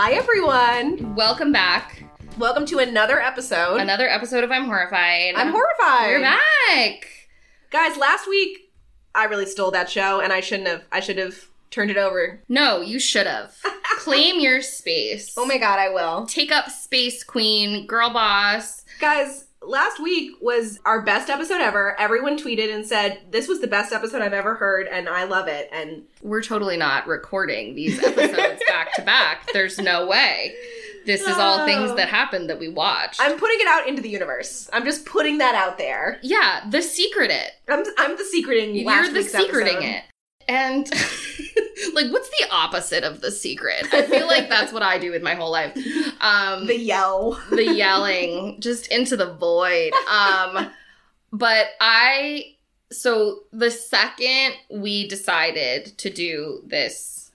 Hi, everyone. Welcome back. Welcome to another episode. Another episode of I'm Horrified. I'm horrified. We're back. Guys, last week, I really stole that show, and I shouldn't have. I should have turned it over. No, you should have. Claim your space. Oh my god, I will. Take up space, queen, girl boss. Guys, last week was our best episode ever. Everyone tweeted and said, this was the best episode I've ever heard, and I love it. And we're totally not recording these episodes back to back. There's no way. This is all things that happened that we watched. I'm putting it out into the universe. I'm just putting that out there. Yeah, the secret it. I'm the secreting last week's episode. You're the secreting it. And, like, what's the opposite of the secret? I feel like that's what I do with my whole life. The yell. The yelling, just into the void. So the second we decided to do this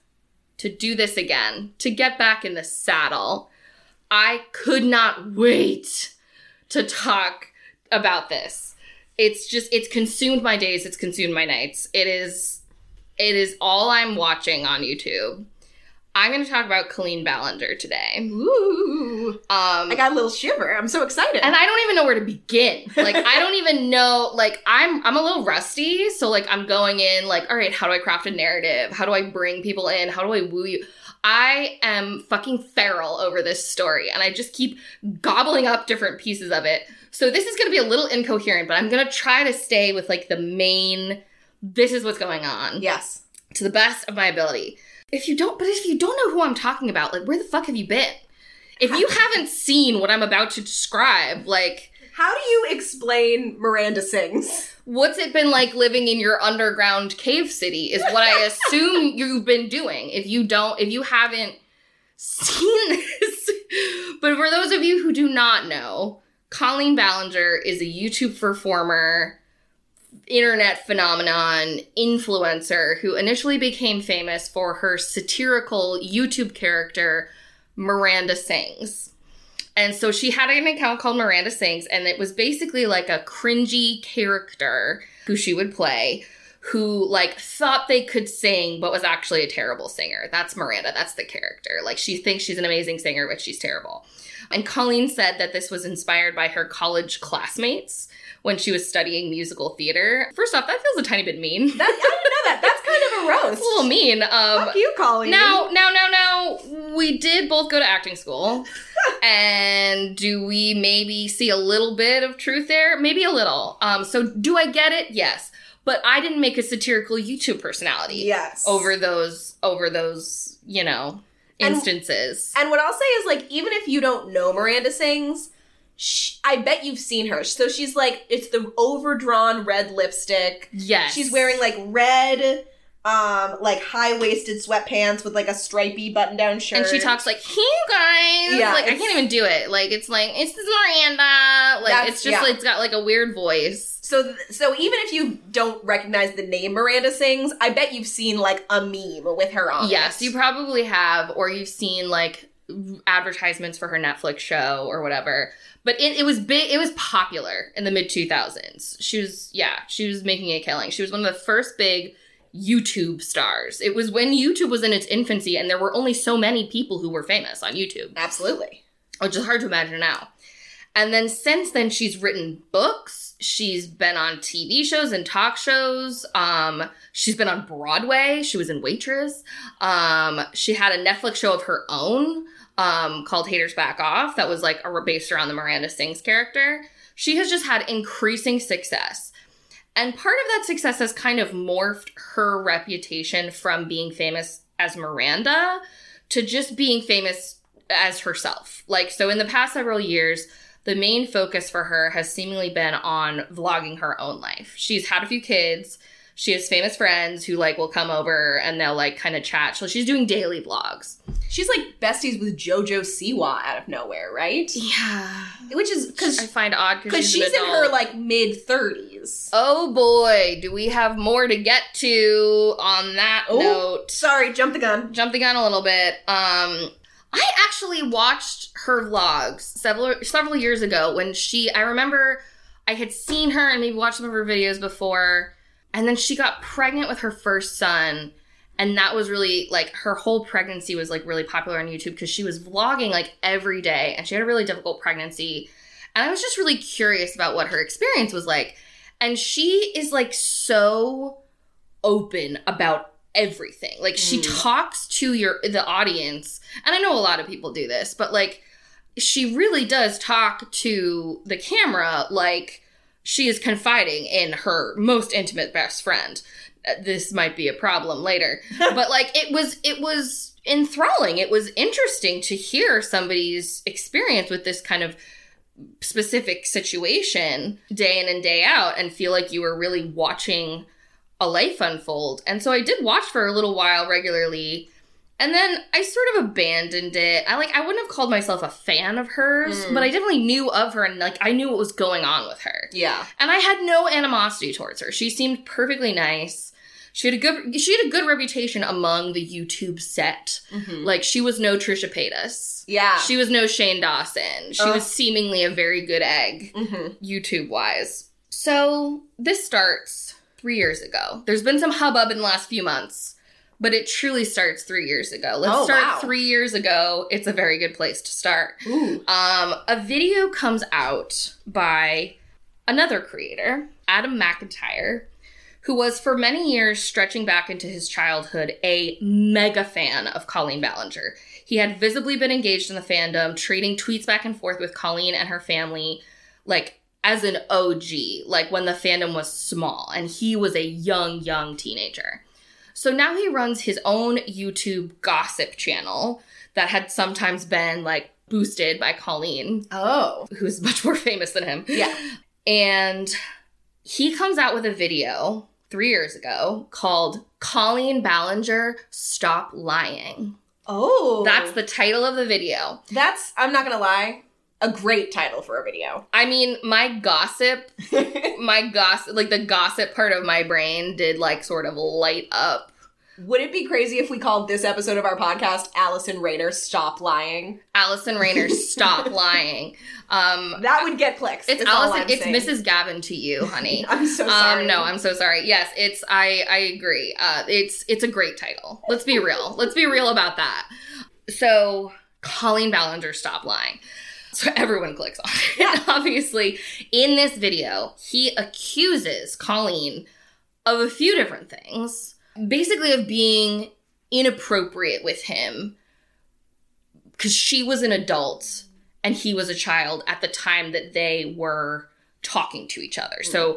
again, to get back in the saddle, I could not wait to talk about this. It's consumed my days, it's consumed my nights. It is all I'm watching on YouTube. I'm going to talk about Colleen Ballinger today. Ooh. I got a little shiver. I'm so excited. And I don't even know where to begin. Like, I don't even know, like, I'm a little rusty. So, like, I'm going in, like, all right, how do I craft a narrative? How do I bring people in? How do I woo you? I am fucking feral over this story. And I just keep gobbling up different pieces of it. So this is going to be a little incoherent, but I'm going to try to stay with, like, the main, this is what's going on. Yes. To the best of my ability. If you don't know who I'm talking about, like, where the fuck have you been? If you haven't seen what I'm about to describe, like... How do you explain Miranda Sings? What's it been like living in your underground cave city is what I assume you've been doing. If you haven't seen this. But for those of you who do not know, Colleen Ballinger is a YouTube performer, internet phenomenon, influencer who initially became famous for her satirical YouTube character, Miranda Sings. And so she had an account called Miranda Sings, and it was basically like a cringy character who she would play, who, like, thought they could sing, but was actually a terrible singer. That's Miranda. That's the character. Like, she thinks she's an amazing singer, but she's terrible. And Colleen said that this was inspired by her college classmates when she was studying musical theater. First off, that feels a tiny bit mean. I didn't know that. That's kind of a roast. It's a little mean. Fuck you, Colleen. Now, we did both go to acting school. And do we maybe see a little bit of truth there? Maybe a little. So do I get it? Yes. But I didn't make a satirical YouTube personality. Yes. Over those, you know, instances. And what I'll say is, like, even if you don't know Miranda Sings, I bet you've seen her. So she's like, it's the overdrawn red lipstick. Yes. She's wearing, like, red, like, high-waisted sweatpants with, like, a stripy button-down shirt. And she talks like, hey, you guys. Yeah, like, I can't even do it. Like, it's like, it's Miranda. Like, it's just, like, it's got, like, a weird voice. So even if you don't recognize the name Miranda Sings, I bet you've seen, like, a meme with her on Yes, it. you probably have. Or you've seen, like, advertisements for her Netflix show or whatever. But it was big. It was popular in the mid-2000s. She was making a killing. She was one of the first big YouTube stars. It was when YouTube was in its infancy and there were only so many people who were famous on YouTube. Absolutely. Which is hard to imagine now. And then since then, she's written books. She's been on TV shows and talk shows. She's been on Broadway. She was in Waitress. She had a Netflix show of her own called Haters Back Off that was like based around the Miranda Sings character. She has just had increasing success. And part of that success has kind of morphed her reputation from being famous as Miranda to just being famous as herself. Like, so in the past several years, the main focus for her has seemingly been on vlogging her own life. She's had a few kids. She has famous friends who, like, will come over and they'll, like, kind of chat. So she's doing daily vlogs. She's, like, besties with JoJo Siwa out of nowhere, right? Yeah. Which is, because I find odd because she's in her, like, mid-30s. Oh, boy. Do we have more to get to on that note? Sorry, jump the gun. Jump the gun a little bit. I actually watched her vlogs several years ago when I remember I had seen her and maybe watched some of her videos before, and then she got pregnant with her first son, And that was really, like, her whole pregnancy was, like, really popular on YouTube because she was vlogging, like, every day. And she had a really difficult pregnancy. And I was just really curious about what her experience was like. And she is, like, so open about everything. Like, she talks to the audience. And I know a lot of people do this. But, like, she really does talk to the camera like she is confiding in her most intimate best friend. This might be a problem later. But, like, it was enthralling. It was interesting to hear somebody's experience with this kind of specific situation day in and day out and feel like you were really watching a life unfold. And so I did watch for a little while regularly. And then I sort of abandoned it. I wouldn't have called myself a fan of hers, but I definitely knew of her and, like, I knew what was going on with her. Yeah. And I had no animosity towards her. She seemed perfectly nice. She had a good reputation among the YouTube set. Mm-hmm. Like, she was no Trisha Paytas. Yeah. She was no Shane Dawson. She was seemingly a very good egg, YouTube-wise. So, this starts 3 years ago. There's been some hubbub in the last few months. But it truly starts 3 years ago. Let's start 3 years ago. It's a very good place to start. Ooh. A video comes out by another creator, Adam McIntyre, who was for many years, stretching back into his childhood, a mega fan of Colleen Ballinger. He had visibly been engaged in the fandom, trading tweets back and forth with Colleen and her family, like, as an OG, like, when the fandom was small. And he was a young teenager. So now he runs his own YouTube gossip channel that had sometimes been, like, boosted by Colleen. Oh. Who's much more famous than him. Yeah. And he comes out with a video 3 years ago called Colleen Ballinger, Stop Lying. Oh. That's the title of the video. That's, I'm not gonna lie, a great title for a video. I mean, my gossip, like, the gossip part of my brain did, like, sort of light up. Would it be crazy if we called this episode of our podcast Allison Rayner Stop Lying? Allison Rayner Stop Lying. That would get clicks. It's Allison. It's saying. Mrs. Gavin to you, honey. I'm so sorry. No, I'm so sorry. Yes, it's. I agree. It's a great title. Let's be real. Let's be real about that. So, Colleen Ballinger, Stop Lying. So everyone clicks on it. Yeah. Obviously, in this video, he accuses Colleen of a few different things. Basically of being inappropriate with him because she was an adult and he was a child at the time that they were talking to each other. So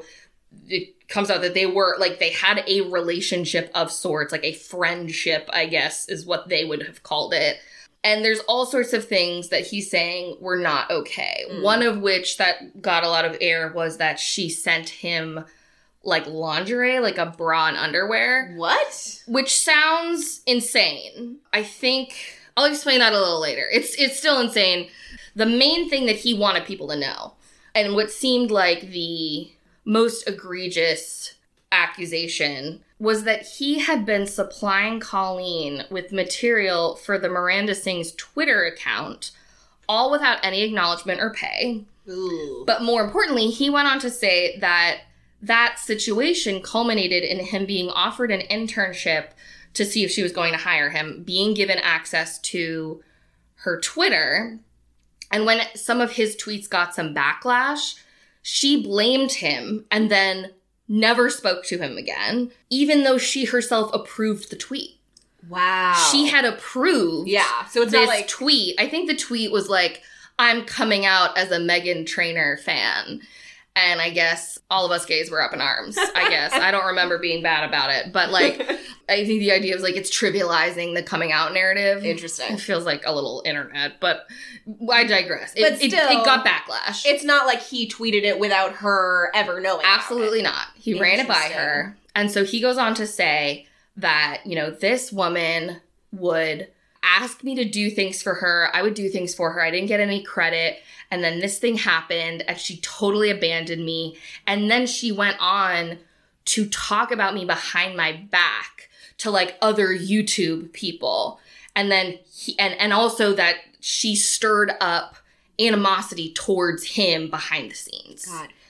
it comes out that they were, like, they had a relationship of sorts, like a friendship, I guess, is what they would have called it. And there's all sorts of things that he's saying were not okay. One of which that got a lot of air was that she sent him, like, lingerie, like a bra and underwear. What? Which sounds insane. I think I'll explain that a little later. It's still insane. The main thing that he wanted people to know, and what seemed like the most egregious accusation, was that he had been supplying Colleen with material for the Miranda Sings Twitter account, all without any acknowledgement or pay. Ooh. But more importantly, he went on to say that that situation culminated in him being offered an internship to see if she was going to hire him, being given access to her Twitter. And when some of his tweets got some backlash, she blamed him and then never spoke to him again, even though she herself approved the tweet. Wow. She had approved so it's this not like tweet. I think the tweet was like, I'm coming out as a Meghan Trainor fan. And I guess all of us gays were up in arms, I guess. I don't remember being bad about it. But, like, I think the idea was, like, it's trivializing the coming out narrative. Interesting. It feels like a little internet, but I digress. But it got backlash. It's not like he tweeted it without her ever knowing. Absolutely not. He ran it by her. And so he goes on to say that, you know, this woman would ask me to do things for her. I would do things for her. I didn't get any credit. And then this thing happened and she totally abandoned me. And then she went on to talk about me behind my back to, like, other YouTube people. And then and also that she stirred up animosity towards him behind the scenes. God.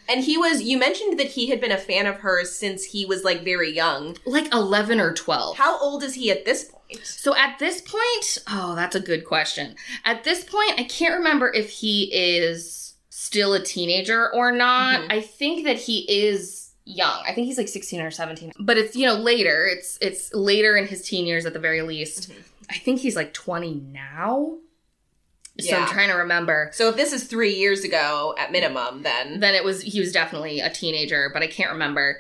And you mentioned that he had been a fan of hers since he was, like, very young. Like 11 or 12. How old is he at this point? So at this point, that's a good question. At this point, I can't remember if he is still a teenager or not. Mm-hmm. I think that he is young. I think he's like 16 or 17. But it's, later. It's later in his teen years at the very least. Mm-hmm. I think he's like 20 now. So I'm trying to remember. So if this is 3 years ago at minimum, then he was definitely a teenager, but I can't remember.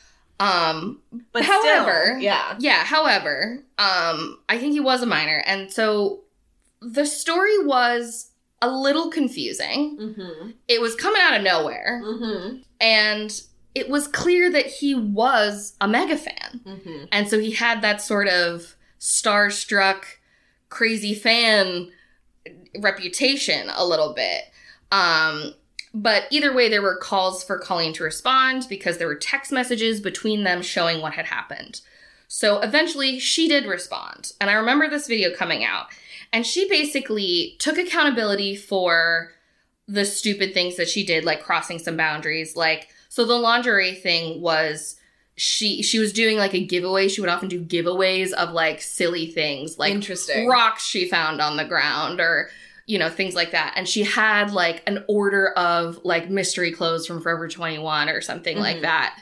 But however, still, however, I think he was a minor. And so the story was a little confusing. Mm-hmm. It was coming out of nowhere. Mm-hmm. And it was clear that he was a mega fan. Mm-hmm. And so he had that sort of starstruck, crazy fan reputation a little bit. But either way, there were calls for Colleen to respond because there were text messages between them showing what had happened. So eventually she did respond. And I remember this video coming out. And she basically took accountability for the stupid things that she did, like crossing some boundaries. Like, so the lingerie thing was she was doing like a giveaway. She would often do giveaways of like silly things, like rocks she found on the ground or, things like that. And she had like an order of like mystery clothes from Forever 21 or something mm-hmm. like that.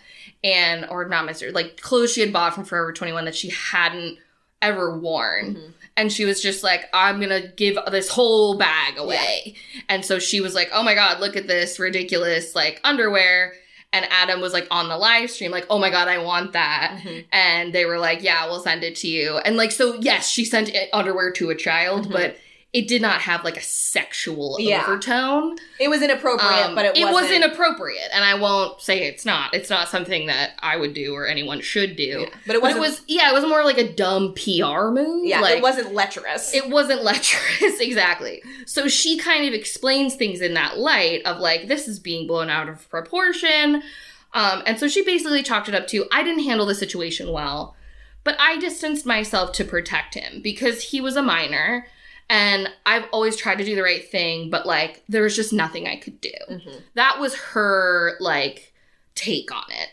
Or not mystery, like clothes she had bought from Forever 21 that she hadn't ever worn. Mm-hmm. And she was just like, I'm going to give this whole bag away. Yeah. And so she was like, oh my God, look at this ridiculous like underwear. And Adam was like on the live stream, like, oh my God, I want that. Mm-hmm. And they were like, yeah, we'll send it to you. And like, so yes, she sent underwear to a child, mm-hmm. but it did not have like a sexual overtone. It was inappropriate, but it was inappropriate. And I won't say it's not. It's not something that I would do or anyone should do. Yeah. But it was more like a dumb PR move. Yeah, like, it wasn't lecherous. It wasn't lecherous, exactly. So she kind of explains things in that light of like, this is being blown out of proportion. And so she basically chalked it up to, I didn't handle the situation well, but I distanced myself to protect him because he was a minor. And I've always tried to do the right thing, but, like, there was just nothing I could do. Mm-hmm. That was her, like, take on it.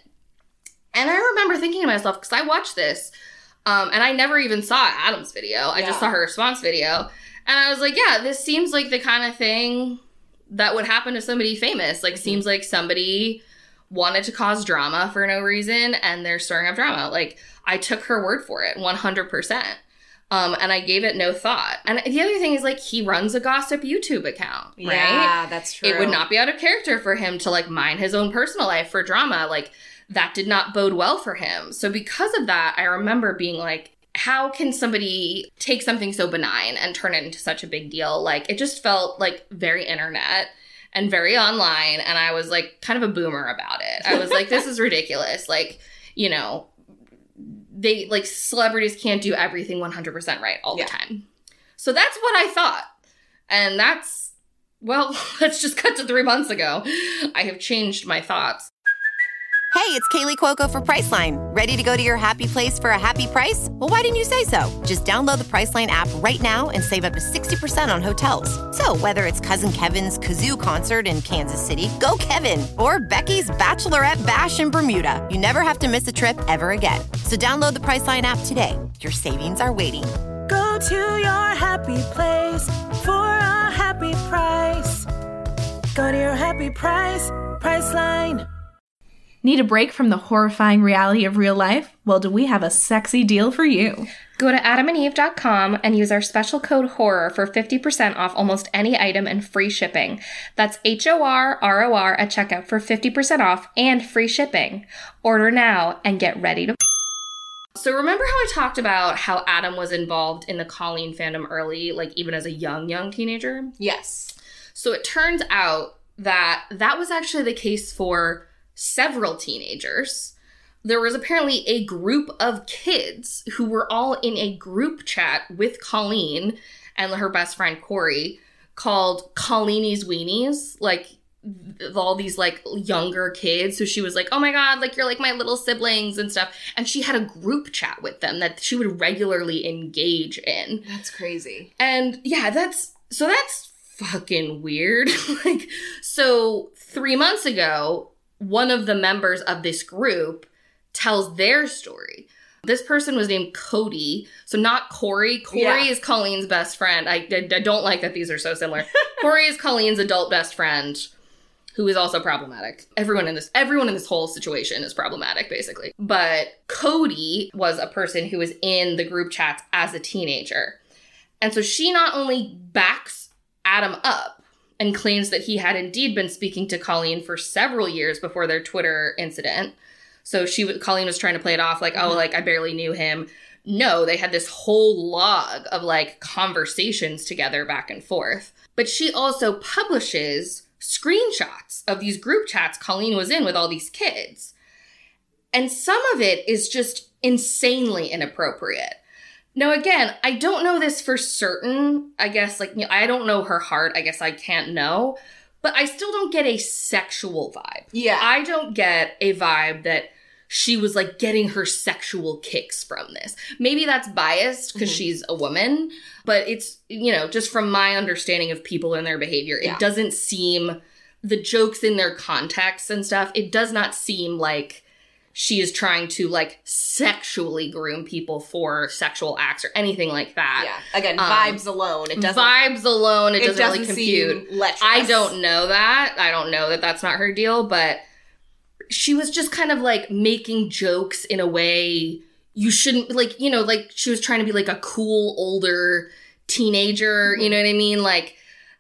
And I remember thinking to myself, because I watched this, and I never even saw Adam's video. I just saw her response video. And I was like, yeah, this seems like the kind of thing that would happen to somebody famous. Like, mm-hmm. seems like somebody wanted to cause drama for no reason, and they're stirring up drama. Like, I took her word for it, 100%. And I gave it no thought. And the other thing is, like, he runs a gossip YouTube account, right? Yeah, that's true. It would not be out of character for him to, like, mine his own personal life for drama. Like, that did not bode well for him. So because of that, I remember being like, how can somebody take something so benign and turn it into such a big deal? Like, it just felt, like, very internet and very online. And I was, like, kind of a boomer about it. I was like, this is ridiculous. Like, they, like, celebrities can't do everything 100% right all the time. So that's what I thought. And that's, well, let's just cut to 3 months ago. I have changed my thoughts. Hey, it's Kaylee Cuoco for Priceline. Ready to go to your happy place for a happy price? Well, why didn't you say so? Just download the Priceline app right now and save up to 60% on hotels. So whether it's Cousin Kevin's Kazoo Concert in Kansas City, go Kevin, or Becky's Bachelorette Bash in Bermuda, you never have to miss a trip ever again. So download the Priceline app today. Your savings are waiting. Go to your happy place for a happy price. Go to your happy price, Priceline. Need a break from the horrifying reality of real life? Well, do we have a sexy deal for you? Go to adamandeve.com and use our special code HORROR for 50% off almost any item and free shipping. That's HORROR at checkout for 50% off and free shipping. Order now and get ready to... So remember how I talked about how Adam was involved in the Colleen fandom early, like even as a young teenager? Yes. So it turns out that was actually the case for several teenagers. There was apparently a group of kids who were all in a group chat with Colleen and her best friend Corey called Colleenies Weenies, like all these like younger kids. So she was like, oh my God, like you're like my little siblings and stuff. And she had a group chat with them that she would regularly engage in. That's crazy. And yeah, that's fucking weird. Like, so 3 months ago, one of the members of this group tells their story. This person was named Cody, so not Corey. Corey is Colleen's best friend. I don't like that these are so similar. Corey is Colleen's adult best friend, who is also problematic. Everyone in this whole situation is problematic, basically. But Cody was a person who was in the group chats as a teenager. And so she not only backs Adam up and claims that he had indeed been speaking to Colleen for several years before their Twitter incident. So Colleen was trying to play it off like, oh, like, I barely knew him. No, they had this whole log of, like, conversations together back and forth. But she also publishes screenshots of these group chats Colleen was in with all these kids. And some of it is just insanely inappropriate. Now, again, I don't know this for certain. I guess, like, you know, I don't know her heart. I guess I can't know. But I still don't get a sexual vibe. Yeah. I don't get a vibe that she was, like, getting her sexual kicks from this. Maybe that's biased because she's a woman. But it's, you know, just from my understanding of people and their behavior, it doesn't seem, the jokes in their context and stuff, it does not seem like she is trying to, like, sexually groom people for sexual acts or anything like that. Yeah. Again, vibes alone. It doesn't. Vibes alone, it doesn't really compute. Seem lecherous. I don't know that. I don't know that that's not her deal, but she was just kind of, like, making jokes in a way you shouldn't, like, you know, like, she was trying to be, like, a cool, older teenager, you know what I mean? Like,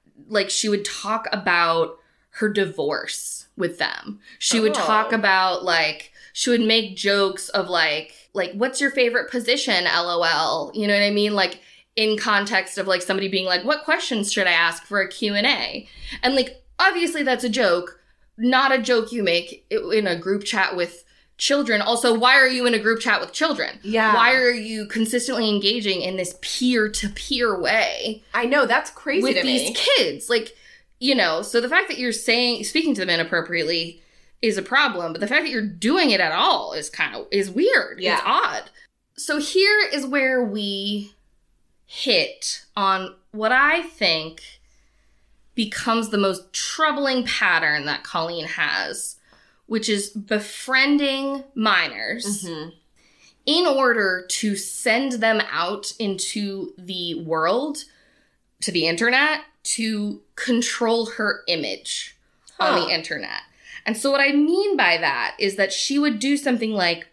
she would talk about her divorce with them. She would talk about, like, she would make jokes of, like, what's your favorite position, LOL? You know what I mean? Like, in context of, like, somebody being like, what questions should I ask for a Q&A? And, like, obviously that's a joke, not a joke you make in a group chat with children. Also, why are you in a group chat with children? Yeah. Why are you consistently engaging in this peer-to-peer way? I know, that's crazy with to me. With these kids. Like, you know, so the fact that you're speaking to them inappropriately is a problem, but the fact that you're doing it at all is weird. Yeah. It's odd. So here is where we hit on what I think becomes the most troubling pattern that Colleen has, which is befriending minors in order to send them out into the world, to the internet, to control her image on the internet. And so what I mean by that is that she would do something like,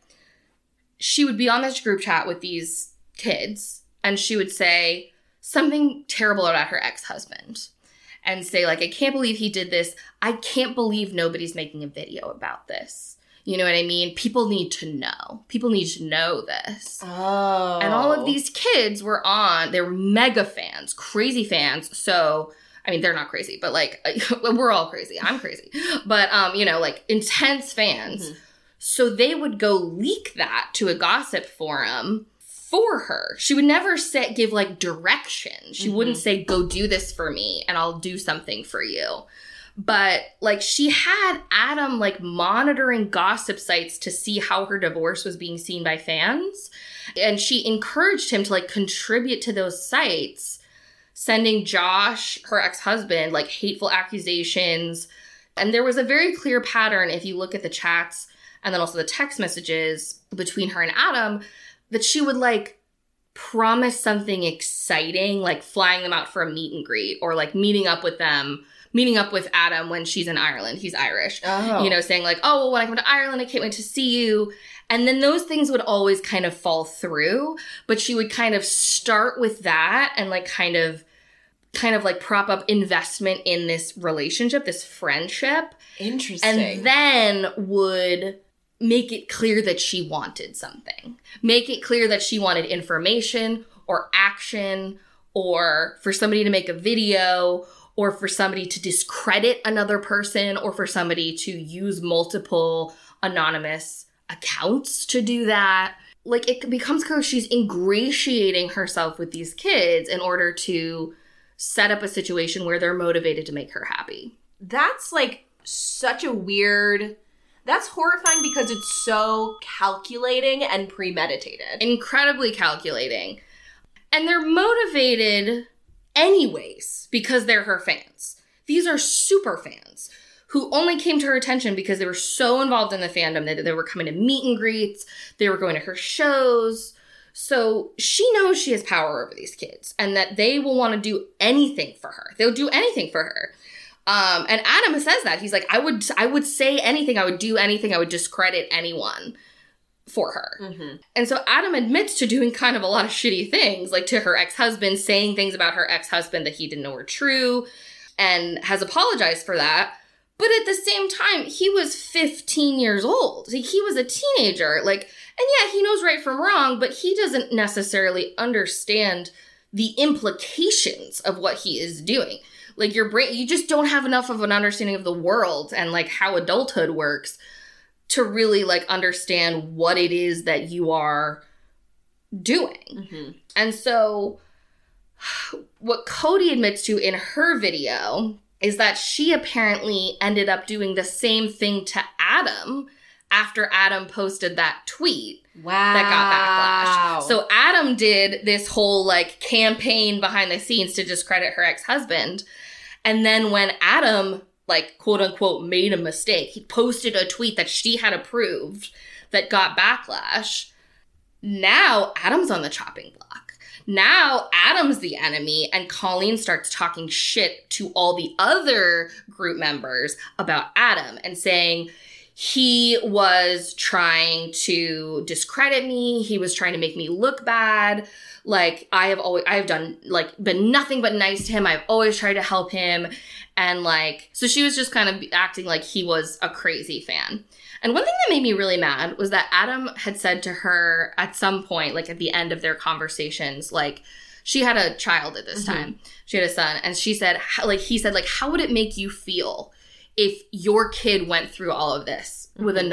she would be on this group chat with these kids, and she would say something terrible about her ex-husband. And say, like, I can't believe he did this. I can't believe nobody's making a video about this. You know what I mean? People need to know. People need to know this. Oh. And all of these kids were they were mega fans, crazy fans. So, I mean, they're not crazy, but, like, we're all crazy. I'm crazy. But, you know, like, intense fans. So they would go leak that to a gossip forum for her. She would never give, like, direction. She wouldn't say, go do this for me and I'll do something for you. But, like, she had Adam, like, monitoring gossip sites to see how her divorce was being seen by fans. And she encouraged him to, like, contribute to those sites, sending Josh, her ex-husband, like, hateful accusations. And there was a very clear pattern, if you look at the chats and then also the text messages between her and Adam, that she would, like, promise something exciting, like flying them out for a meet and greet, or, like, meeting up with Adam when she's in Ireland. He's Irish. Oh. You know, saying, like, oh, well, when I come to Ireland, I can't wait to see you. And then those things would always kind of fall through, but she would kind of start with that and, like, kind of like prop up investment in this relationship, this friendship. Interesting. And then would make it clear that she wanted something. Make it clear that she wanted information or action, or for somebody to make a video, or for somebody to discredit another person, or for somebody to use multiple anonymous accounts to do that. Like, it becomes clear she's ingratiating herself with these kids in order to set up a situation where they're motivated to make her happy. That's, like, such a weird... That's horrifying because it's so calculating and premeditated. Incredibly calculating. And they're motivated anyways because they're her fans. These are super fans who only came to her attention because they were so involved in the fandom that they were coming to meet and greets, they were going to her shows. So she knows she has power over these kids and that they will want to do anything for her. They'll do anything for her. And Adam says that. He's like, I would say anything. I would do anything. I would discredit anyone for her. Mm-hmm. And so Adam admits to doing kind of a lot of shitty things, like to her ex-husband, saying things about her ex-husband that he didn't know were true, and has apologized for that. But at the same time, he was 15 years old. Like, he was a teenager. Like, and yeah, he knows right from wrong, but he doesn't necessarily understand the implications of what he is doing. Like, your brain, you just don't have enough of an understanding of the world and, like, how adulthood works to really, like, understand what it is that you are doing. Mm-hmm. And so what Cody admits to in her video is that she apparently ended up doing the same thing to Adam after Adam posted that tweet. Wow. That got backlash. So Adam did this whole, like, campaign behind the scenes to discredit her ex-husband. And then when Adam, like, quote unquote, made a mistake, he posted a tweet that she had approved that got backlash. Now Adam's on the chopping block. Now Adam's the enemy, and Colleen starts talking shit to all the other group members about Adam and saying he was trying to discredit me. He was trying to make me look bad. Like, I have done, like, been nothing but nice to him. I've always tried to help him. And, like, so she was just kind of acting like he was a crazy fan. And one thing that made me really mad was that Adam had said to her at some point, like, at the end of their conversations, like, she had a child at this time. She had a son. And she said, like, he said, like, how would it make you feel if your kid went through all of this with an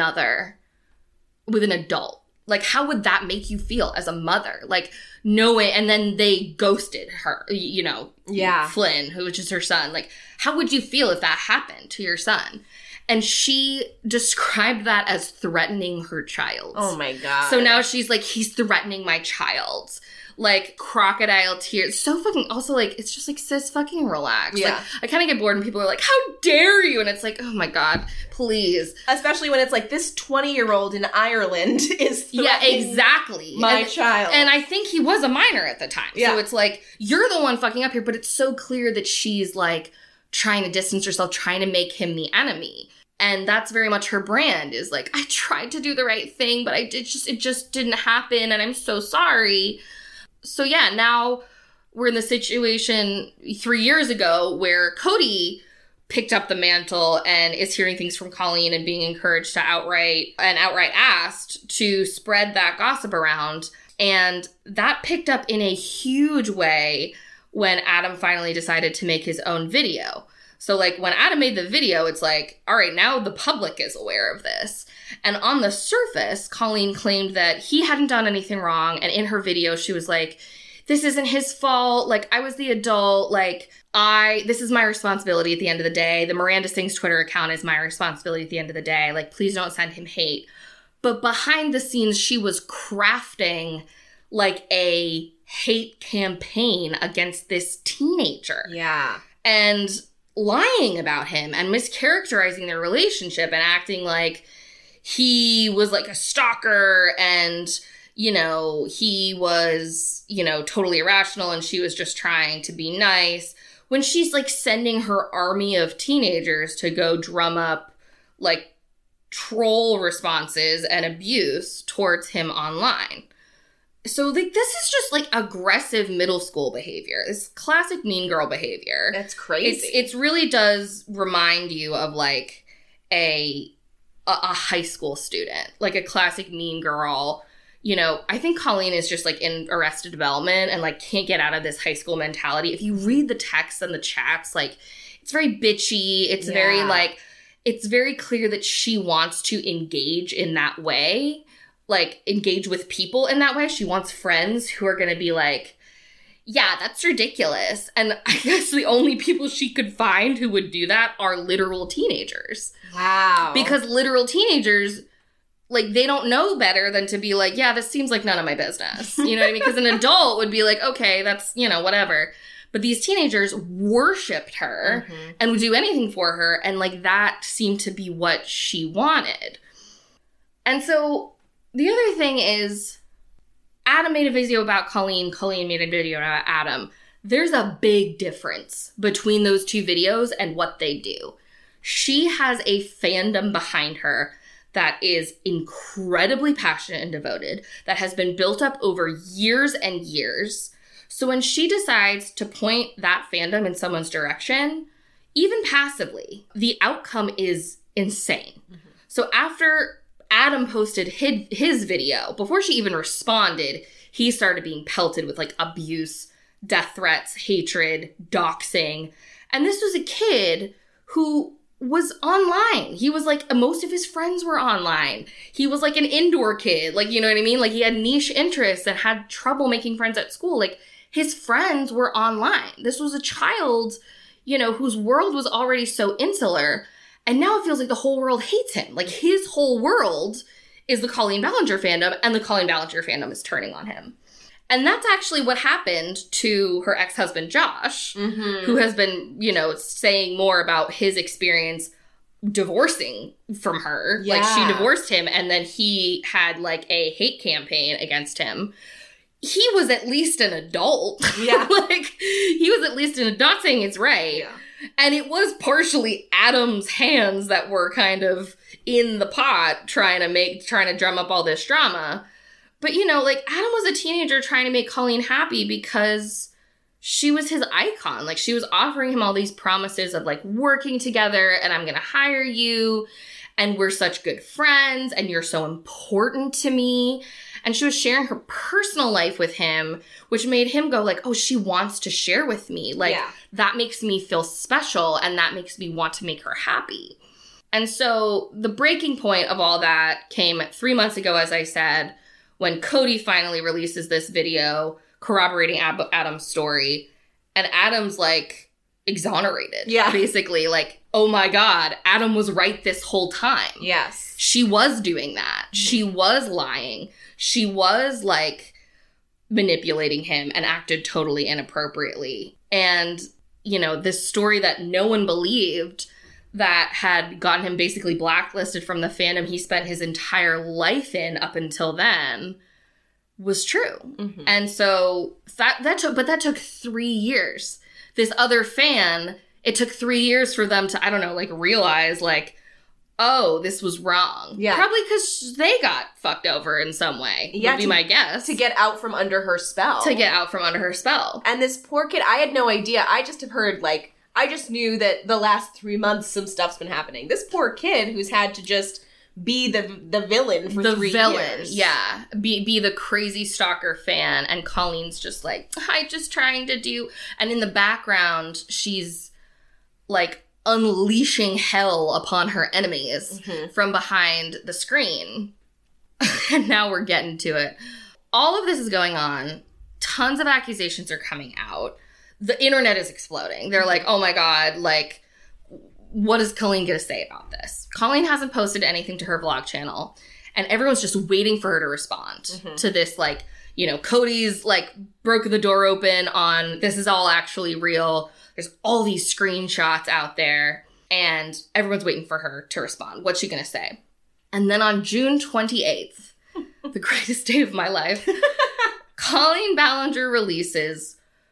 adult? Like, how would that make you feel as a mother? Like, knowing, and then they ghosted her, you know, Flynn, who was just her son. Like, how would you feel if that happened to your son? And she described that as threatening her child. Oh my God. So now she's like, he's threatening my child. Like, crocodile tears. So fucking, also, like, it's just like, sis, fucking relax. Yeah. Like, I kind of get bored when people are like, how dare you? And it's like, oh my God, please. Especially when it's like, this 20-year-old in Ireland is threatening my child. And I think he was a minor at the time. Yeah. So it's like, you're the one fucking up here, but it's so clear that she's, like, trying to distance herself, trying to make him the enemy. And that's very much her brand, is like, I tried to do the right thing, but it just didn't happen, and I'm so sorry. So yeah, now we're in the situation 3 years ago where Cody picked up the mantle and is hearing things from Colleen and being encouraged to outright asked to spread that gossip around. And that picked up in a huge way when Adam finally decided to make his own video. So, like, when Adam made the video, it's like, all right, now the public is aware of this. And on the surface, Colleen claimed that he hadn't done anything wrong. And in her video, she was like, this isn't his fault. Like, I was the adult. Like, this is my responsibility at the end of the day. The Miranda Sings Twitter account is my responsibility at the end of the day. Like, please don't send him hate. But behind the scenes, she was crafting, like, a hate campaign against this teenager. Yeah. And lying about him and mischaracterizing their relationship and acting like he was like a stalker and, you know, he was, you know, totally irrational and she was just trying to be nice, when she's like sending her army of teenagers to go drum up like troll responses and abuse towards him online. So, like, this is just, like, aggressive middle school behavior. This classic mean girl behavior. That's crazy. It really does remind you of, like, a high school student. Like, a classic mean girl. You know, I think Colleen is just, like, in Arrested Development and, like, can't get out of this high school mentality. If you read the texts and the chats, like, it's very bitchy. It's very, like, it's very clear that she wants to engage in that way. Like, engage with people in that way. She wants friends who are going to be like, yeah, that's ridiculous. And I guess the only people she could find who would do that are literal teenagers. Wow. Because literal teenagers, like, they don't know better than to be like, yeah, this seems like none of my business. You know what I mean? Because an adult would be like, okay, that's, you know, whatever. But these teenagers worshipped her and would do anything for her. And, like, that seemed to be what she wanted. And so the other thing is, Adam made a video about Colleen. Colleen made a video about Adam. There's a big difference between those two videos and what they do. She has a fandom behind her that is incredibly passionate and devoted, that has been built up over years and years. So when she decides to point that fandom in someone's direction, even passively, the outcome is insane. So after Adam posted his video, before she even responded, he started being pelted with, like, abuse, death threats, hatred, doxing. And this was a kid who was online. He was, like, most of his friends were online. He was, like, an indoor kid. Like, you know what I mean? Like, he had niche interests and had trouble making friends at school. Like, his friends were online. This was a child, you know, whose world was already so insular. And now it feels like the whole world hates him. Like, his whole world is the Colleen Ballinger fandom, and the Colleen Ballinger fandom is turning on him. And that's actually what happened to her ex-husband, Josh, who has been, you know, saying more about his experience divorcing from her. Yeah. Like, she divorced him, and then he had, like, a hate campaign against him. He was at least an adult. Yeah. Like, he was at least an adult. Not saying it's right. Yeah. And it was partially Adam's hands that were kind of in the pot trying to drum up all this drama. But, you know, like, Adam was a teenager trying to make Colleen happy because she was his icon. Like, she was offering him all these promises of, like, working together, and I'm going to hire you, and we're such good friends, and you're so important to me. And she was sharing her personal life with him, which made him go, like, oh, she wants to share with me. Like, that makes me feel special, and that makes me want to make her happy. And so the breaking point of all that came 3 months ago, as I said, when Cody finally releases this video corroborating Adam's story. And Adam's, like, exonerated. Yeah. Basically, like, oh my God, Adam was right this whole time. Yes. She was doing that. She was lying. She was, like, manipulating him and acted totally inappropriately. And, you know, this story that no one believed, that had gotten him basically blacklisted from the fandom he spent his entire life in up until then, was true. And so that took 3 years. This other fan, it took 3 years for them to, I don't know, like, realize, like, oh, this was wrong. Yeah. Probably because they got fucked over in some way, would be my guess. To get out from under her spell. And this poor kid, I had no idea. I just have heard, like, I just knew that the last 3 months some stuff's been happening. This poor kid who's had to just be the villain for 3 years. Yeah. Be the crazy stalker fan. And Colleen's just like, I'm just trying to do... And in the background, she's, like, unleashing hell upon her enemies from behind the screen. And now we're getting to it. All of this is going on. Tons of accusations are coming out. The internet is exploding. They're like, oh my God, like, what is Colleen going to say about this? Colleen hasn't posted anything to her vlog channel, and everyone's just waiting for her to respond to this, like, you know, Cody's, like, broke the door open on this is all actually real. There's all these screenshots out there, and everyone's waiting for her to respond. What's she going to say? And then on June 28th, the greatest day of my life, Colleen Ballinger releases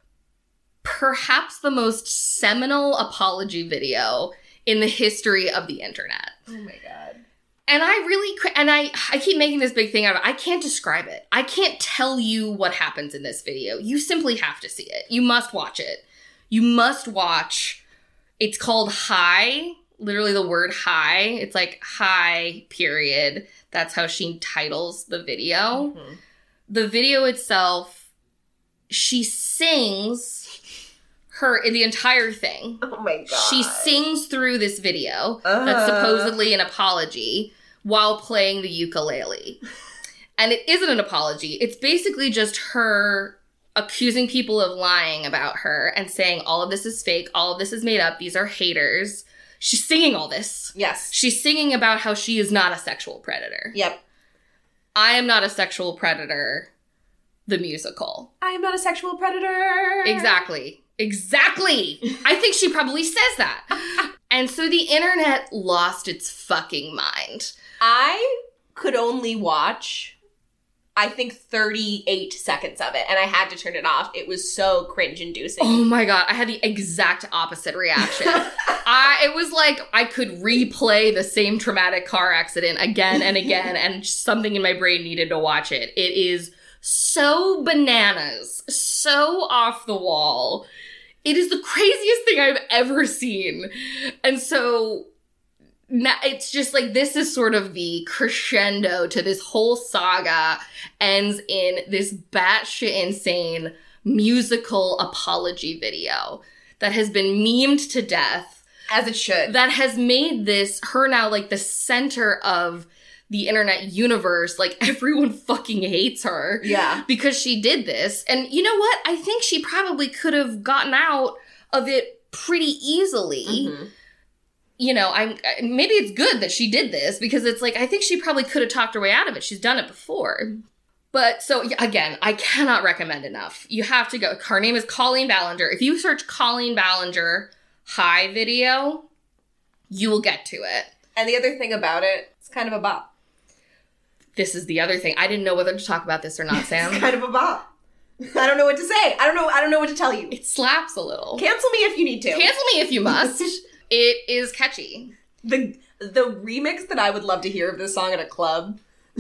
perhaps the most seminal apology video in the history of the internet. Oh my God. And I keep making this big thing out of it. I can't describe it. I can't tell you what happens in this video. You simply have to see it. You must watch it. You must watch. It's called Hi. Literally the word hi. It's like hi, period. That's how she titles the video. The video itself, she sings the entire thing. Oh my God. She sings through this video that's supposedly an apology while playing the ukulele. And it isn't an apology. It's basically just her accusing people of lying about her and saying all of this is fake, all of this is made up, these are haters. She's singing all this. Yes. She's singing about how she is not a sexual predator. Yep. I Am Not a Sexual Predator, the musical. I am not a sexual predator. Exactly. Exactly. I think she probably says that. And so the internet lost its fucking mind. I could only watch, I think, 38 seconds of it, and I had to turn it off. It was so cringe-inducing. Oh my God. I had the exact opposite reaction. It was like I could replay the same traumatic car accident again and again, and something in my brain needed to watch it. It is so bananas, so off the wall. It is the craziest thing I've ever seen. And so now it's just like, this is sort of the crescendo to this whole saga, ends in this batshit insane musical apology video that has been memed to death. As it should. That has made her now like the center of the internet universe. Like, everyone fucking hates her. Yeah. Because she did this. And you know what? I think she probably could have gotten out of it pretty easily. Mm-hmm. You know, maybe it's good that she did this, because it's like, I think she probably could have talked her way out of it. She's done it before. But so, again, I cannot recommend enough. You have to go. Her name is Colleen Ballinger. If you search Colleen Ballinger High video, you will get to it. And the other thing about it, it's kind of a bop. This is the other thing. I didn't know whether to talk about this or not, Sam. It's kind of a bop. I don't know what to say. I don't know what to tell you. It slaps a little. Cancel me if you need to. Cancel me if you must. It is catchy. The remix that I would love to hear of this song at a club.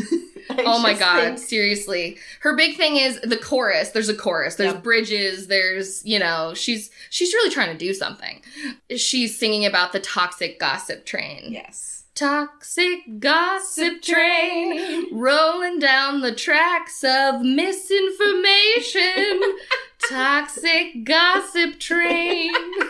Oh my God, seriously. Her big thing is the chorus. There's a chorus. There's bridges. There's, you know, she's really trying to do something. She's singing about the toxic gossip train. Yes. Toxic gossip train rolling down the tracks of misinformation. Toxic gossip train.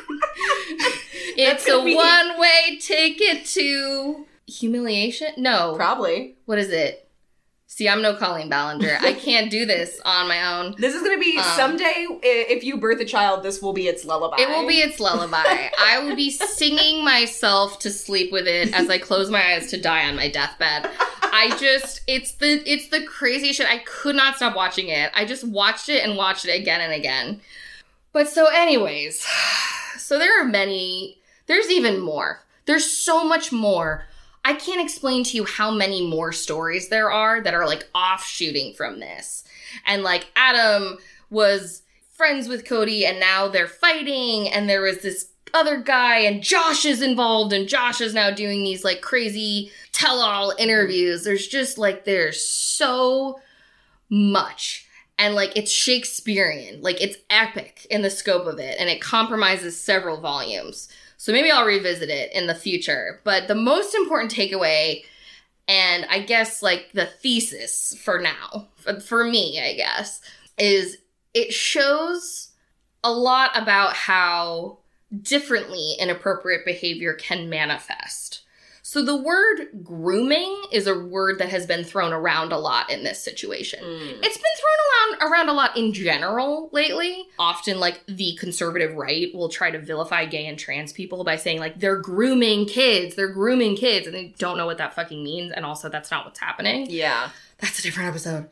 It's a one-way ticket to humiliation? No. Probably. What is it? See, I'm no Colleen Ballinger. I can't do this on my own. This is going to be someday, if you birth a child, this will be its lullaby. It will be its lullaby. I will be singing myself to sleep with it as I close my eyes to die on my deathbed. It's the craziest shit. I could not stop watching it. I just watched it and watched it again and again. But so anyways, so there's even more. There's so much more. I can't explain to you how many more stories there are that are like offshooting from this. And like Adam was friends with Cody and now they're fighting, and there was this other guy and Josh is involved and Josh is now doing these like crazy tell-all interviews. There's so much. And like it's Shakespearean, like it's epic in the scope of it, and it compromises several volumes. So maybe I'll revisit it in the future. But the most important takeaway, and I guess like the thesis for now, for me, I guess, is it shows a lot about how differently inappropriate behavior can manifest. So the word grooming is a word that has been thrown around a lot in this situation. It's been thrown around a lot in general lately. Often, like, the conservative right will try to vilify gay and trans people by saying, like, they're grooming kids, and they don't know what that fucking means, and also that's not what's happening. Yeah. That's a different episode.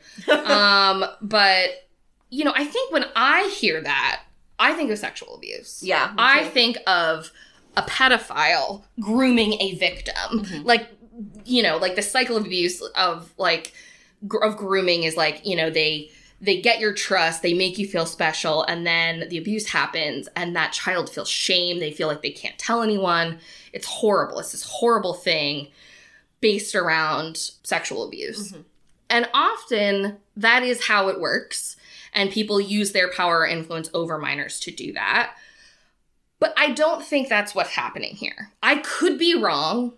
But, you know, I think when I hear that, I think of sexual abuse. Yeah. I think of a pedophile grooming a victim. Mm-hmm. Like, you know, like the cycle of abuse of grooming is like, you know, they get your trust, they make you feel special, and then the abuse happens and that child feels shame. They feel like they can't tell anyone. It's horrible. It's this horrible thing based around sexual abuse. Mm-hmm. And often that is how it works. And people use their power or influence over minors to do that. But I don't think that's what's happening here. I could be wrong.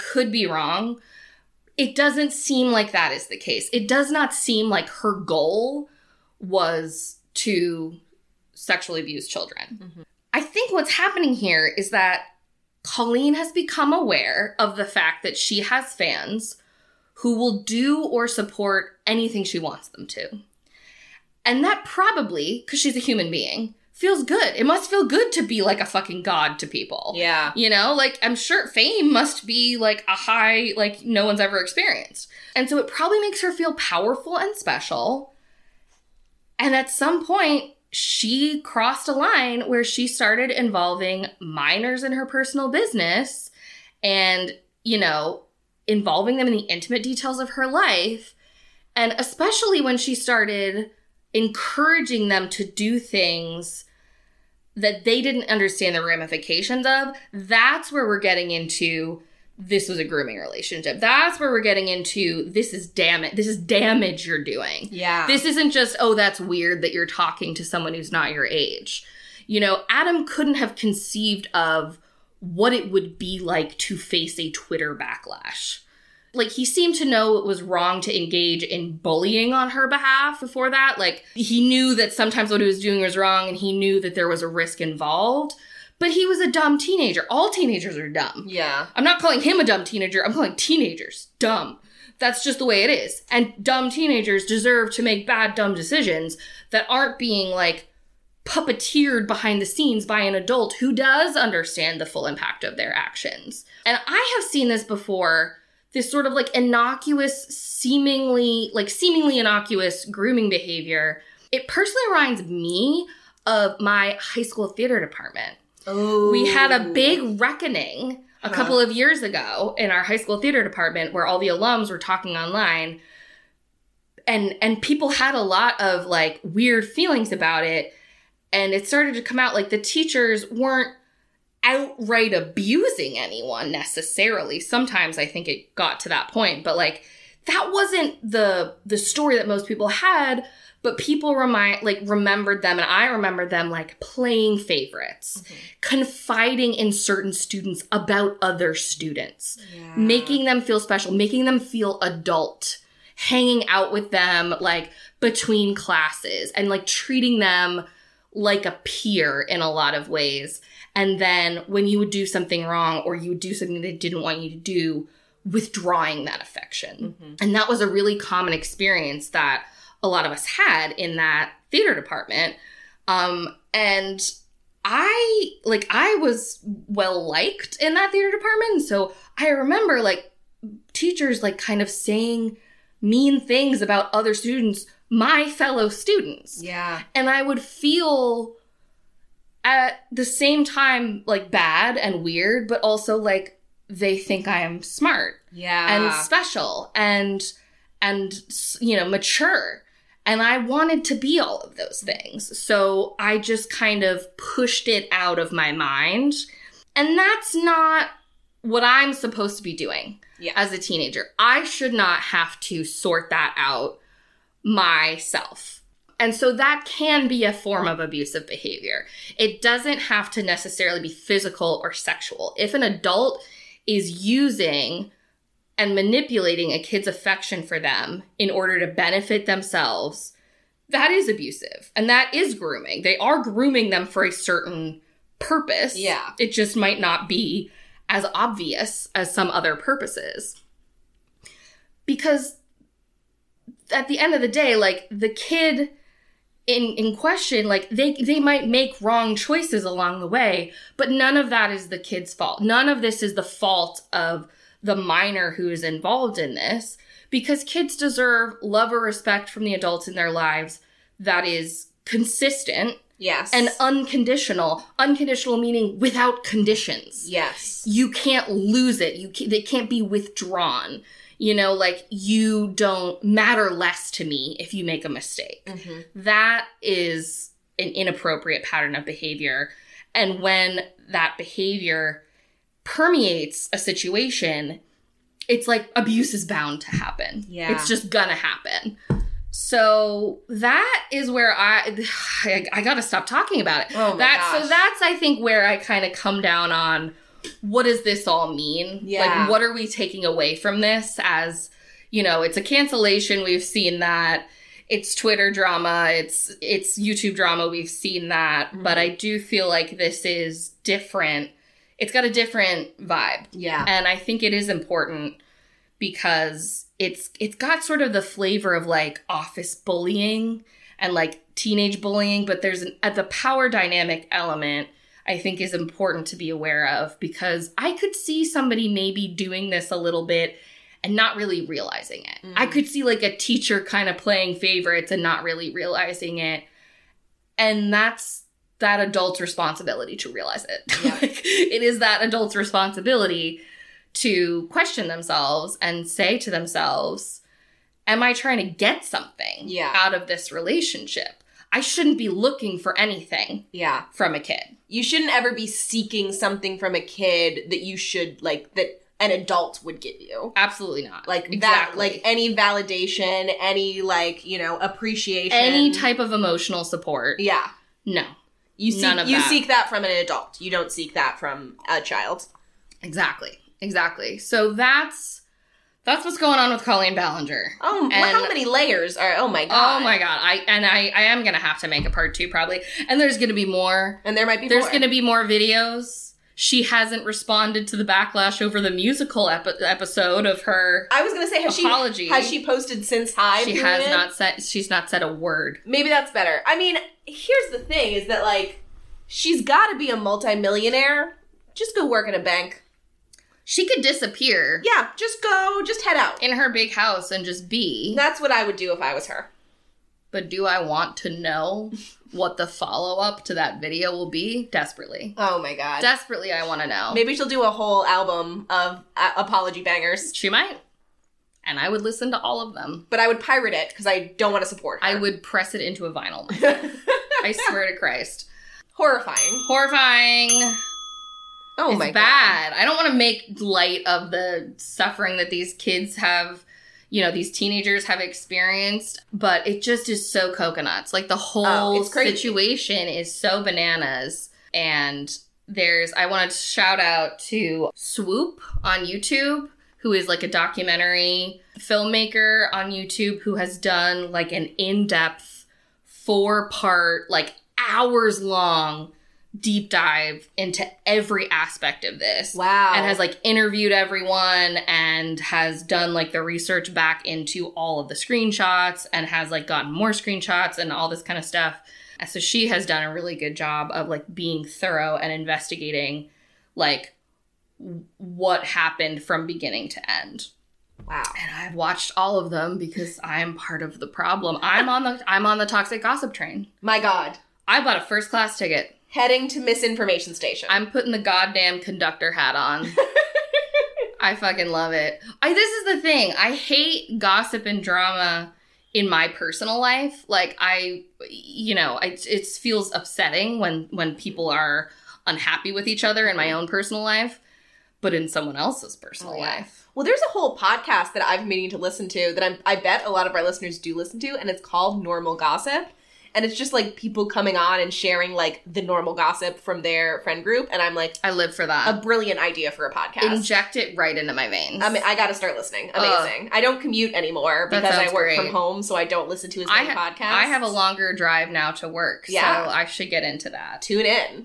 It doesn't seem like that is the case. It does not seem like her goal was to sexually abuse children. Mm-hmm. I think what's happening here is that Colleen has become aware of the fact that she has fans who will do or support anything she wants them to. And that probably, because she's a human being, feels good. It must feel good to be like a fucking god to people. Yeah. You know, like, I'm sure fame must be like a high, like, no one's ever experienced. And so it probably makes her feel powerful and special. And at some point, she crossed a line where she started involving minors in her personal business and, you know, involving them in the intimate details of her life. And especially when she started encouraging them to do things that they didn't understand the ramifications of, that's where we're getting into this was a grooming relationship. That's where we're getting into this is damage you're doing. Yeah. This isn't just, oh, that's weird that you're talking to someone who's not your age. You know, Adam couldn't have conceived of what it would be like to face a Twitter backlash. Like, he seemed to know it was wrong to engage in bullying on her behalf before that. Like, he knew that sometimes what he was doing was wrong, and he knew that there was a risk involved. But he was a dumb teenager. All teenagers are dumb. Yeah. I'm not calling him a dumb teenager. I'm calling teenagers dumb. That's just the way it is. And dumb teenagers deserve to make bad, dumb decisions that aren't being, like, puppeteered behind the scenes by an adult who does understand the full impact of their actions. And I have seen this before, this sort of, like, seemingly innocuous grooming behavior. It personally reminds me of my high school theater department. Oh. We had a big reckoning a couple of years ago in our high school theater department where all the alums were talking online, and people had a lot of, like, weird feelings about it, and it started to come out, like, the teachers weren't outright abusing anyone necessarily. Sometimes I think it got to that point, but, like, that wasn't the story that most people had. But people remembered them, and I remembered them, like, playing favorites, confiding in certain students about other students, making them feel special, making them feel adult, hanging out with them, like, between classes, and, like, treating them like a peer in a lot of ways. And then when you would do something wrong or you would do something they didn't want you to do, withdrawing that affection. And that was a really common experience that a lot of us had in that theater department. And I was well liked in that theater department. So I remember, like, teachers, like, kind of saying mean things about other students, my fellow students. Yeah. And I would feel at the same time, like, bad and weird, but also, like, they think I am smart. Yeah. And special and, you know, mature. And I wanted to be all of those things. So I just kind of pushed it out of my mind. And that's not what I'm supposed to be doing as a teenager. I should not have to sort that out myself. And so that can be a form of abusive behavior. It doesn't have to necessarily be physical or sexual. If an adult is using and manipulating a kid's affection for them in order to benefit themselves, that is abusive. And that is grooming. They are grooming them for a certain purpose. Yeah. It just might not be as obvious as some other purposes. Because at the end of the day, like, the kid in question, like, they might make wrong choices along the way, but none of that is the kid's fault. None of this is the fault of the minor who is involved in this, because kids deserve love or respect from the adults in their lives that is consistent. Yes. And unconditional. Unconditional meaning without conditions. Yes. You can't lose it. They can't be withdrawn. You know, like, you don't matter less to me if you make a mistake. That is an inappropriate pattern of behavior. And when that behavior permeates a situation, it's like abuse is bound to happen. Yeah. It's just gonna happen. So that is where I gotta stop talking about it. Oh my gosh. So that's, I think, where I kind of come down on, what does this all mean? Yeah. Like, what are we taking away from this? As, you know, it's a cancellation. We've seen that. It's Twitter drama. It's YouTube drama. We've seen that. But I do feel like this is different. It's got a different vibe. Yeah. And I think it is important because it's got sort of the flavor of, like, office bullying and, like, teenage bullying. But there's the power dynamic element, I think, is important to be aware of, because I could see somebody maybe doing this a little bit and not really realizing it. I could see, like, a teacher kind of playing favorites and not really realizing it. And that's that adult's responsibility to realize it. Yeah. Like, it is that adult's responsibility to question themselves and say to themselves, am I trying to get something out of this relationship? I shouldn't be looking for anything from a kid. You shouldn't ever be seeking something from a kid that you should, like, that an adult would give you. Absolutely not. Like, that, like, any validation, any, like, you know, appreciation. Any type of emotional support. Yeah. No. None of that. You seek that from an adult. You don't seek that from a child. Exactly. So that's what's going on with Colleen Ballinger. Oh, how many layers are? Oh my god. Oh my god. I am gonna have to make a part 2 probably, and there's gonna be more. And there might be. There's gonna be more videos. She hasn't responded to the backlash over the musical episode of her. I was gonna say, has she posted since Hive? She's not said a word. Maybe that's better. I mean, here's the thing: is that like she's got to be a multimillionaire. Just go work at a bank. She could disappear. Yeah, just head out. In her big house and just be. That's what I would do if I was her. But do I want to know what the follow-up to that video will be? Desperately. Oh my god. Desperately, I want to know. Maybe she'll do a whole album of apology bangers. She might. And I would listen to all of them. But I would pirate it because I don't want to support her. I would press it into a vinyl. I swear to Christ. Horrifying. Oh it's my bad. God. I don't want to make light of the suffering that these kids have, you know, these teenagers have experienced, but it just is so coconuts. Like the whole situation is so bananas. And I want to shout out to Swoop on YouTube, who is like a documentary filmmaker on YouTube who has done like an in-depth 4-part, like hours long deep dive into every aspect of this. Wow. And has like interviewed everyone and has done like the research back into all of the screenshots and has like gotten more screenshots and all this kind of stuff. And so she has done a really good job of like being thorough and investigating like what happened from beginning to end. Wow. And I've watched all of them because I'm part of the problem. I'm on the toxic gossip train. My God. I bought a first class ticket. Heading to misinformation station. I'm putting the goddamn conductor hat on. I fucking love it. This is the thing. I hate gossip and drama in my personal life. Like, it feels upsetting when people are unhappy with each other in my own personal life, but in someone else's personal life. Well, there's a whole podcast that I've been meaning to listen to that I bet a lot of our listeners do listen to, and it's called Normal Gossip. And it's just, like, people coming on and sharing, like, the normal gossip from their friend group. And I'm like... I live for that. A brilliant idea for a podcast. Inject it right into my veins. I mean, I gotta start listening. Amazing. I don't commute anymore because I work from home, so I don't listen to as many podcasts. I have a longer drive now to work, so I should get into that. Tune in.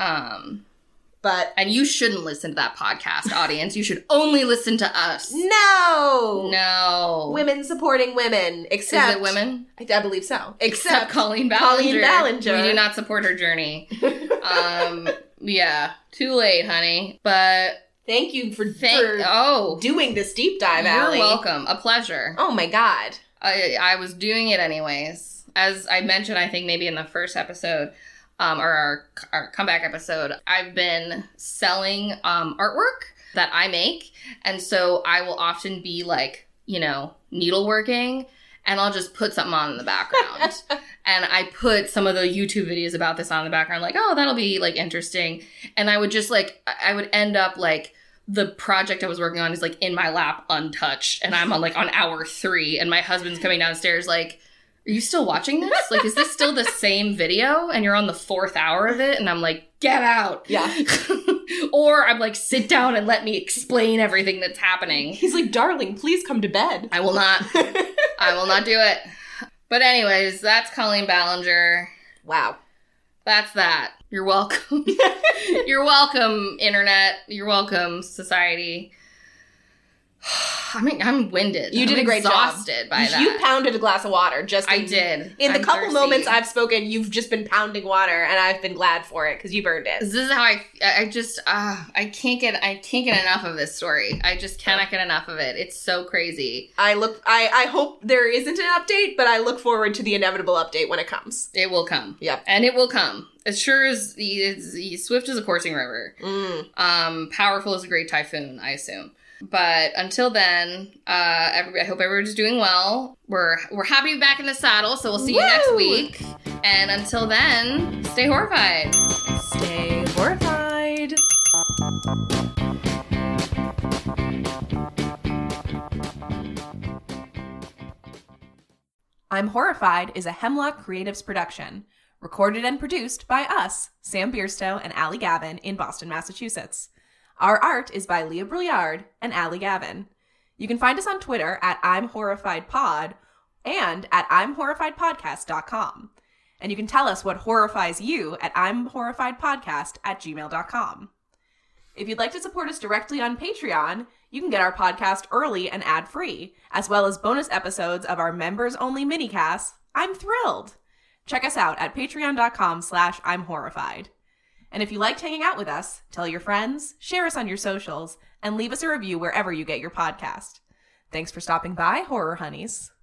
And you shouldn't listen to that podcast, audience. You should only listen to us. No. Women supporting women. Except... Is it women? I believe so. Except Colleen Ballinger. We do not support her journey. Yeah. Too late, honey. But... Thank you for doing this deep dive, Allie. You're welcome. A pleasure. Oh my God. I was doing it anyways. As I mentioned, I think maybe in the first episode... or our comeback episode, I've been selling artwork that I make. And so I will often be like, needleworking, and I'll just put something on in the background. And I put some of the YouTube videos about this on the background, like, oh, that'll be like interesting. And I would just I would end up like, the project I was working on is like in my lap untouched. And I'm on hour 3, and my husband's coming downstairs like, are you still watching this? Like, is this still the same video? And you're on the 4th hour of it? And I'm like, get out. Yeah. Or I'm like, sit down and let me explain everything that's happening. He's like, darling, please come to bed. I will not. I will not do it. But anyways, that's Colleen Ballinger. Wow. That's that. You're welcome. You're welcome, internet. You're welcome, society. I mean, I'm winded. You did a great job. Exhausted by that. You pounded a glass of water. Just I did. In the I'm couple thirsty. moments I've spoken, you've just been pounding water, and I've been glad for it because you burned it. This is how I can't get enough of this story. I just cannot get enough of it. It's so crazy. I hope there isn't an update, but I look forward to the inevitable update when it comes. It will come. Yep. And it will come. As sure as swift as a coursing river. Powerful as a great typhoon, I assume. But until then, I hope everyone's doing well. We're happy to be back in the saddle, so we'll see you next week. And until then, stay horrified. Stay horrified. I'm Horrified is a Hemlock Creatives production. Recorded and produced by us, Sam Bierstow and Allie Gavin in Boston, Massachusetts. Our art is by Leah Brouillard and Allie Gavin. You can find us on Twitter at I'm Horrified Pod and at I'mHorrifiedPodcast.com. And you can tell us what horrifies you at I'mHorrifiedPodcast@gmail.com. If you'd like to support us directly on Patreon, you can get our podcast early and ad-free, as well as bonus episodes of our members-only minicasts. I'm thrilled! Check us out at patreon.com/I'mHorrified. And if you liked hanging out with us, tell your friends, share us on your socials, and leave us a review wherever you get your podcast. Thanks for stopping by, Horror Honeys.